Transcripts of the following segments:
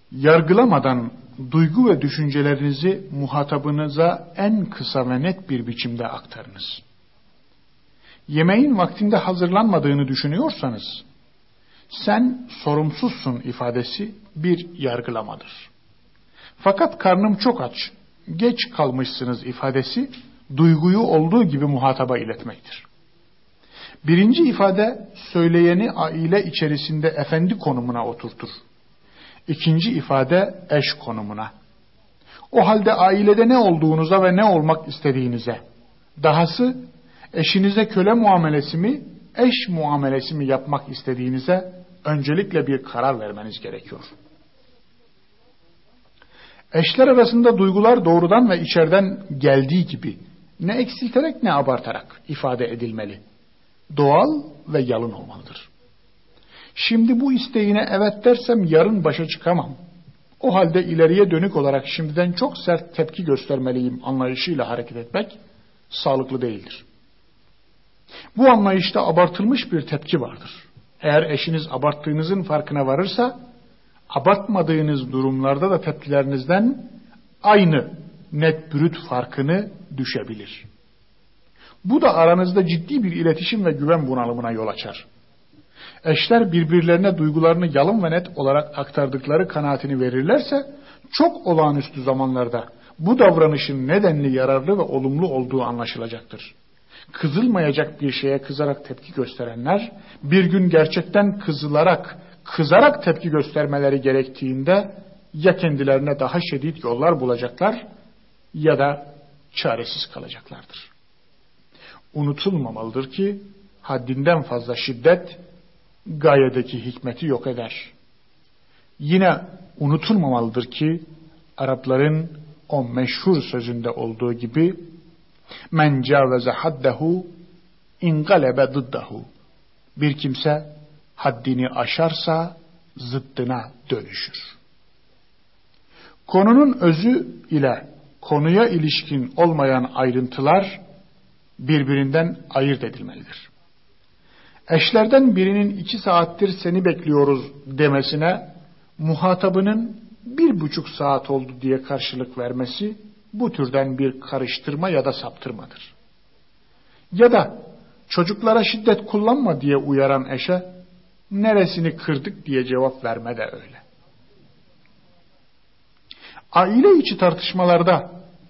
Yargılamadan duygu ve düşüncelerinizi muhatabınıza en kısa ve net bir biçimde aktarınız. Yemeğin vaktinde hazırlanmadığını düşünüyorsanız, sen sorumsuzsun ifadesi bir yargılamadır. Fakat karnım çok aç, geç kalmışsınız ifadesi, duyguyu olduğu gibi muhataba iletmektir. Birinci ifade, söyleyeni aile içerisinde efendi konumuna oturtur. İkinci ifade, eş konumuna. O halde ailede ne olduğunuza ve ne olmak istediğinize, dahası eşinize köle muamelesi mi, eş muamelesi mi yapmak istediğinize öncelikle bir karar vermeniz gerekiyor. Eşler arasında duygular doğrudan ve içeriden geldiği gibi ne eksilterek ne abartarak ifade edilmeli. Doğal ve yalın olmalıdır. Şimdi bu isteğine evet dersem yarın başa çıkamam. O halde ileriye dönük olarak şimdiden çok sert tepki göstermeliyim anlayışıyla hareket etmek sağlıklı değildir. Bu anlayışta abartılmış bir tepki vardır. Eğer eşiniz abarttığınızın farkına varırsa, abartmadığınız durumlarda da tepkilerinizden aynı net brüt farkını düşebilir. Bu da aranızda ciddi bir iletişim ve güven bunalımına yol açar. Eşler birbirlerine duygularını yalın ve net olarak aktardıkları kanaatini verirlerse, çok olağanüstü zamanlarda bu davranışın nedenli yararlı ve olumlu olduğu anlaşılacaktır. Kızılmayacak bir şeye kızarak tepki gösterenler, bir gün gerçekten kızarak tepki göstermeleri gerektiğinde ya kendilerine daha şiddet yollar bulacaklar ya da çaresiz kalacaklardır. Unutulmamalıdır ki haddinden fazla şiddet gayedeki hikmeti yok eder. Yine unutulmamalıdır ki Arapların o meşhur sözünde olduğu gibi men caveze haddehu ingalebe dıddehu, bir kimse haddini aşarsa zıddına dönüşür. Konunun özü ile konuya ilişkin olmayan ayrıntılar birbirinden ayırt edilmelidir. Eşlerden birinin 2 saattir seni bekliyoruz demesine muhatabının 1,5 saat oldu diye karşılık vermesi bu türden bir karıştırma ya da saptırmadır. Ya da çocuklara şiddet kullanma diye uyaran eşe neresini kırdık diye cevap verme de öyle. Aile içi tartışmalarda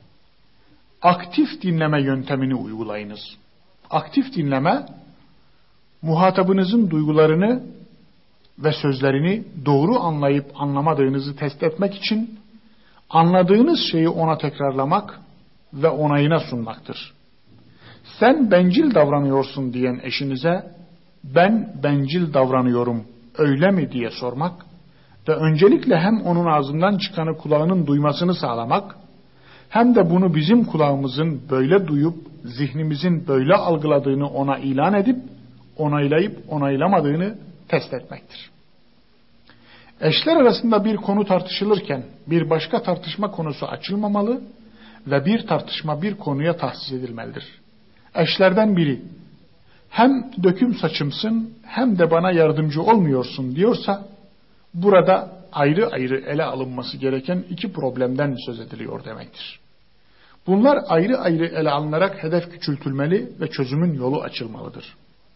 aktif dinleme yöntemini uygulayınız. Aktif dinleme, muhatabınızın duygularını ve sözlerini doğru anlayıp anlamadığınızı test etmek için anladığınız şeyi ona tekrarlamak ve onayına sunmaktır. Sen bencil davranıyorsun diyen eşinize ben bencil davranıyorum öyle mi diye sormak ve öncelikle hem onun ağzından çıkanı kulağının duymasını sağlamak hem de bunu bizim kulağımızın böyle duyup zihnimizin böyle algıladığını ona ilan edip onaylayıp onaylamadığını test etmektir. Eşler arasında bir konu tartışılırken bir başka tartışma konusu açılmamalı ve bir tartışma bir konuya tahsis edilmelidir. Eşlerden biri hem döküm saçımsın hem de bana yardımcı olmuyorsun diyorsa burada ayrı ayrı ele alınması gereken 2 problemden söz ediliyor demektir. Bunlar ayrı ayrı ele alınarak hedef küçültülmeli ve çözümün yolu açılmalıdır.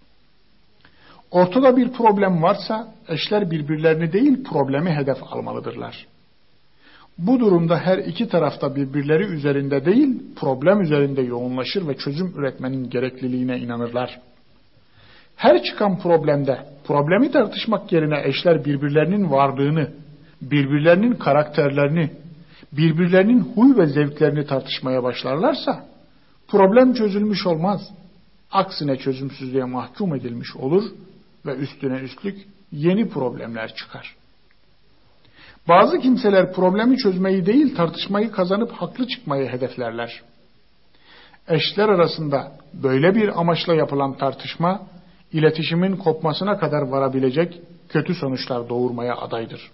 Ortada bir problem varsa eşler birbirlerini değil problemi hedef almalıdırlar. Bu durumda her 2 tarafta birbirleri üzerinde değil problem üzerinde yoğunlaşır ve çözüm üretmenin gerekliliğine inanırlar. Her çıkan problemde problemi tartışmak yerine eşler birbirlerinin varlığını, birbirlerinin karakterlerini, birbirlerinin huy ve zevklerini tartışmaya başlarlarsa problem çözülmüş olmaz. Aksine çözümsüzlüğe mahkum edilmiş olur ve üstüne üstlük yeni problemler çıkar. Bazı kimseler problemi çözmeyi değil tartışmayı kazanıp haklı çıkmayı hedeflerler. Eşler arasında böyle bir amaçla yapılan tartışma iletişimin kopmasına kadar varabilecek kötü sonuçlar doğurmaya adaydır.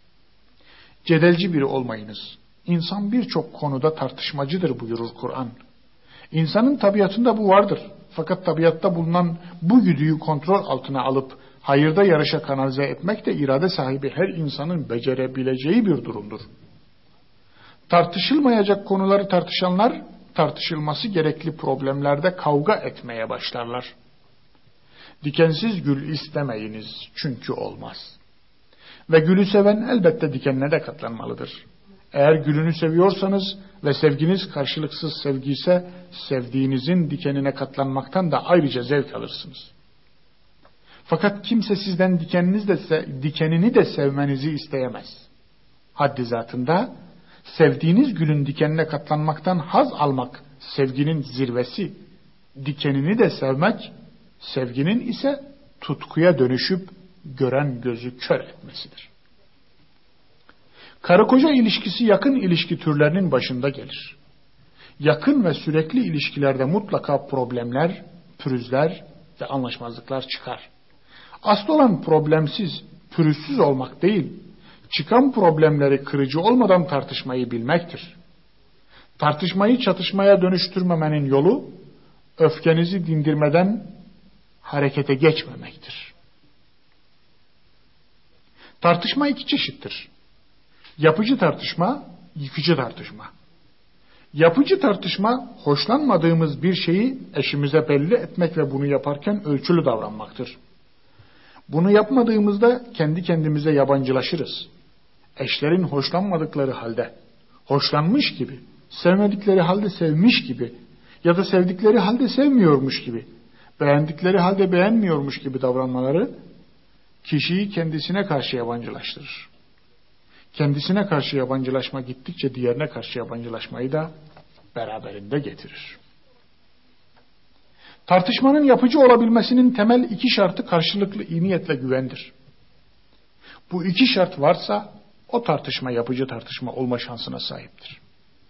Cedelci biri olmayınız. İnsan birçok konuda tartışmacıdır buyurur Kur'an. İnsanın tabiatında bu vardır. Fakat tabiatta bulunan bu güdüyü kontrol altına alıp hayırda yarışa kanalize etmek de irade sahibi her insanın becerebileceği bir durumdur. Tartışılmayacak konuları tartışanlar, tartışılması gerekli problemlerde kavga etmeye başlarlar. Dikensiz gül istemeyiniz çünkü olmaz. Ve gülü seven elbette dikenine de katlanmalıdır. Eğer gülünü seviyorsanız ve sevginiz karşılıksız sevgi ise, sevdiğinizin dikenine katlanmaktan da ayrıca zevk alırsınız. Fakat kimse sizden dikenini de sevmenizi isteyemez. Haddi zatında, sevdiğiniz gülün dikenine katlanmaktan haz almak sevginin zirvesi, dikenini de sevmek, sevginin ise tutkuya dönüşüp gören gözü kör etmesidir. Karı koca ilişkisi yakın ilişki türlerinin başında gelir. Yakın ve sürekli ilişkilerde mutlaka problemler, pürüzler ve anlaşmazlıklar çıkar. Asıl olan problemsiz, pürüzsüz olmak değil, çıkan problemleri kırıcı olmadan tartışmayı bilmektir. Tartışmayı çatışmaya dönüştürmemenin yolu, öfkenizi dindirmeden harekete geçmemektir. Tartışma iki çeşittir. Yapıcı tartışma, yıkıcı tartışma. Yapıcı tartışma, hoşlanmadığımız bir şeyi eşimize belli etmek ve bunu yaparken ölçülü davranmaktır. Bunu yapmadığımızda kendi kendimize yabancılaşırız. Eşlerin hoşlanmadıkları halde, hoşlanmış gibi, sevmedikleri halde sevmiş gibi ya da sevdikleri halde sevmiyormuş gibi, beğendikleri halde beğenmiyormuş gibi davranmaları kişiyi kendisine karşı yabancılaştırır. Kendisine karşı yabancılaşma gittikçe diğerine karşı yabancılaşmayı da beraberinde getirir. Tartışmanın yapıcı olabilmesinin temel iki şartı karşılıklı iyi niyetle güvendir. Bu iki şart varsa o tartışma yapıcı tartışma olma şansına sahiptir.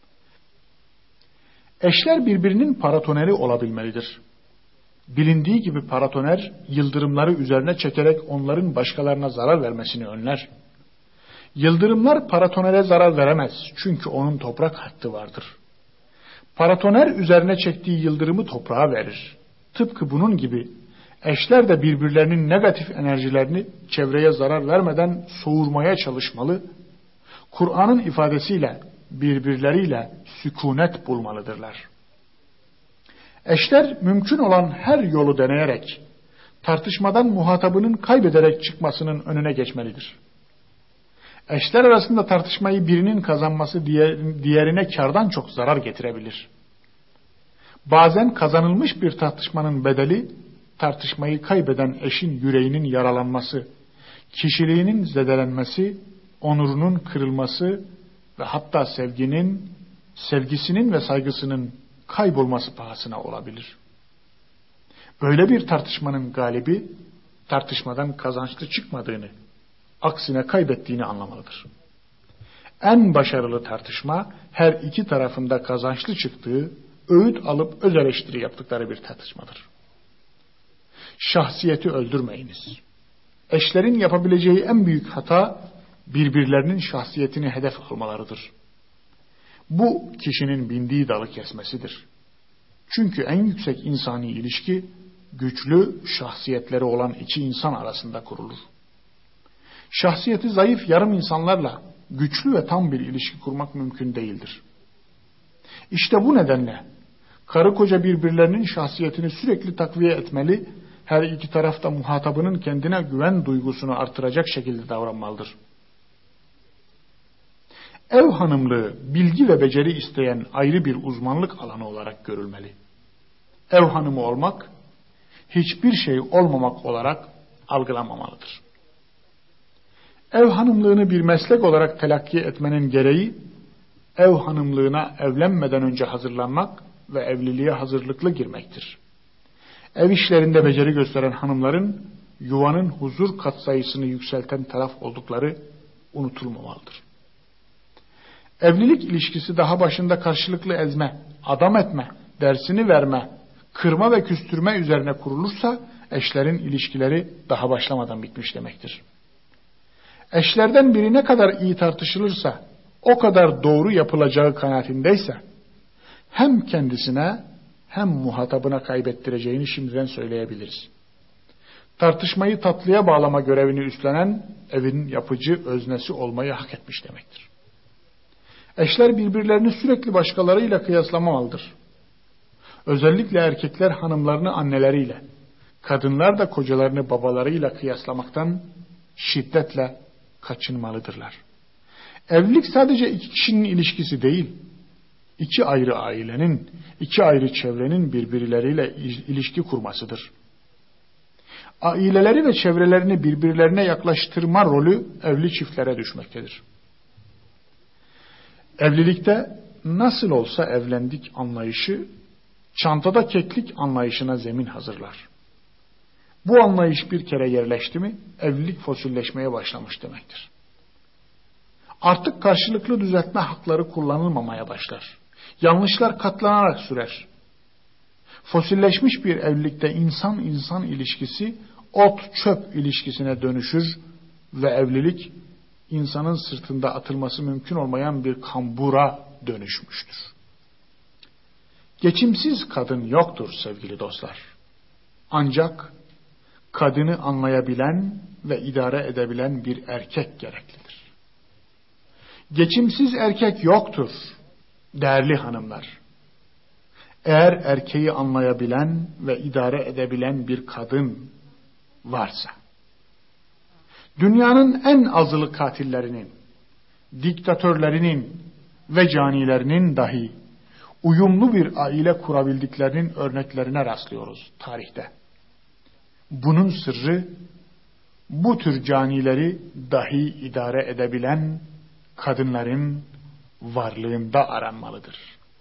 Eşler birbirinin paratoneri olabilmelidir. Bilindiği gibi paratoner yıldırımları üzerine çekerek onların başkalarına zarar vermesini önler. Yıldırımlar paratonere zarar veremez çünkü onun toprak hattı vardır. Paratoner üzerine çektiği yıldırımı toprağa verir. Tıpkı bunun gibi eşler de birbirlerinin negatif enerjilerini çevreye zarar vermeden soğurmaya çalışmalı, Kur'an'ın ifadesiyle birbirleriyle sükunet bulmalıdırlar. Eşler mümkün olan her yolu deneyerek, tartışmadan muhatabının kaybederek çıkmasının önüne geçmelidir. Eşler arasında tartışmayı birinin kazanması diğerine kârdan çok zarar getirebilir. Bazen kazanılmış bir tartışmanın bedeli, tartışmayı kaybeden eşin yüreğinin yaralanması, kişiliğinin zedelenmesi, onurunun kırılması ve hatta sevgisinin ve saygısının kaybolması pahasına olabilir. Böyle bir tartışmanın galibi, tartışmadan kazançlı çıkmadığını, aksine kaybettiğini anlamalıdır. En başarılı tartışma, her iki tarafında kazançlı çıktığı, öğüt alıp öz eleştiri yaptıkları bir tartışmadır. Şahsiyeti öldürmeyiniz. Eşlerin yapabileceği en büyük hata, birbirlerinin şahsiyetini hedef almalarıdır. Bu, kişinin bindiği dalı kesmesidir. Çünkü en yüksek insani ilişki, güçlü şahsiyetleri olan iki insan arasında kurulur. Şahsiyeti zayıf yarım insanlarla güçlü ve tam bir ilişki kurmak mümkün değildir. İşte bu nedenle karı koca birbirlerinin şahsiyetini sürekli takviye etmeli, her iki tarafta muhatabının kendine güven duygusunu artıracak şekilde davranmalıdır. Ev hanımlığı, bilgi ve beceri isteyen ayrı bir uzmanlık alanı olarak görülmeli. Ev hanımı olmak, hiçbir şey olmamak olarak algılanmamalıdır. Ev hanımlığını bir meslek olarak telakki etmenin gereği, ev hanımlığına evlenmeden önce hazırlanmak ve evliliğe hazırlıklı girmektir. Ev işlerinde beceri gösteren hanımların, yuvanın huzur katsayısını yükselten taraf oldukları unutulmamalıdır. Evlilik ilişkisi daha başında karşılıklı ezme, adam etme, dersini verme, kırma ve küstürme üzerine kurulursa, eşlerin ilişkileri daha başlamadan bitmiş demektir. Eşlerden biri ne kadar iyi tartışılırsa, o kadar doğru yapılacağı kanaatindeyse, hem kendisine hem muhatabına kaybettireceğini şimdiden söyleyebiliriz. tartışmayı tatlıya bağlama görevini üstlenen evin yapıcı öznesi olmayı hak etmiş demektir. Eşler birbirlerini sürekli başkalarıyla kıyaslamamalıdır. Özellikle erkekler hanımlarını anneleriyle, kadınlar da kocalarını babalarıyla kıyaslamaktan şiddetle kaçınmalıdırlar. Evlilik sadece iki kişinin ilişkisi değil, iki ayrı ailenin, iki ayrı çevrenin birbirleriyle ilişki kurmasıdır. Aileleri ve çevrelerini birbirlerine yaklaştırma rolü evli çiftlere düşmektedir. Evlilikte nasıl olsa evlendik anlayışı, çantada keklik anlayışına zemin hazırlar. Bu anlayış bir kere yerleşti mi, evlilik fosilleşmeye başlamış demektir. Artık karşılıklı düzeltme hakları kullanılmamaya başlar. Yanlışlar katlanarak sürer. Fosilleşmiş bir evlilikte insan-insan ilişkisi ot-çöp ilişkisine dönüşür ve evlilik insanın sırtında atılması mümkün olmayan bir kambura dönüşmüştür. Geçimsiz kadın yoktur sevgili dostlar. Ancak kadını anlayabilen ve idare edebilen bir erkek gereklidir. Geçimsiz erkek yoktur değerli hanımlar. Eğer erkeği anlayabilen ve idare edebilen bir kadın varsa, dünyanın en azılı katillerinin, diktatörlerinin ve canilerinin dahi uyumlu bir aile kurabildiklerinin örneklerine rastlıyoruz tarihte. Bunun sırrı bu tür canileri dahi idare edebilen kadınların varlığında aranmalıdır.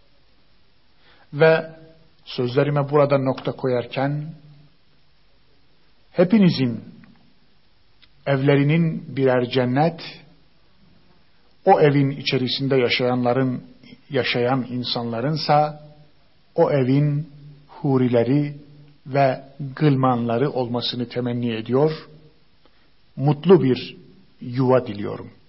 Ve sözlerime burada nokta koyarken hepinizin evlerinin birer cennet, o evin içerisinde yaşayan insanlarınsa o evin hurileri ve gılmanları olmasını temenni ediyor, mutlu bir yuva diliyorum.